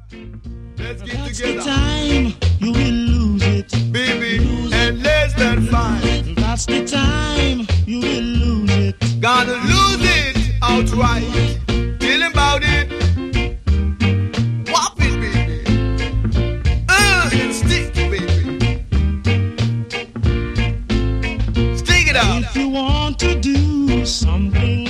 Let's get That's together. the time you will lose it. Baby, and less than fine. That's the time you will lose it. Gonna lose it outright. Tell him about it. Whop it, baby. And stick, baby. Stick it out. If you want to do something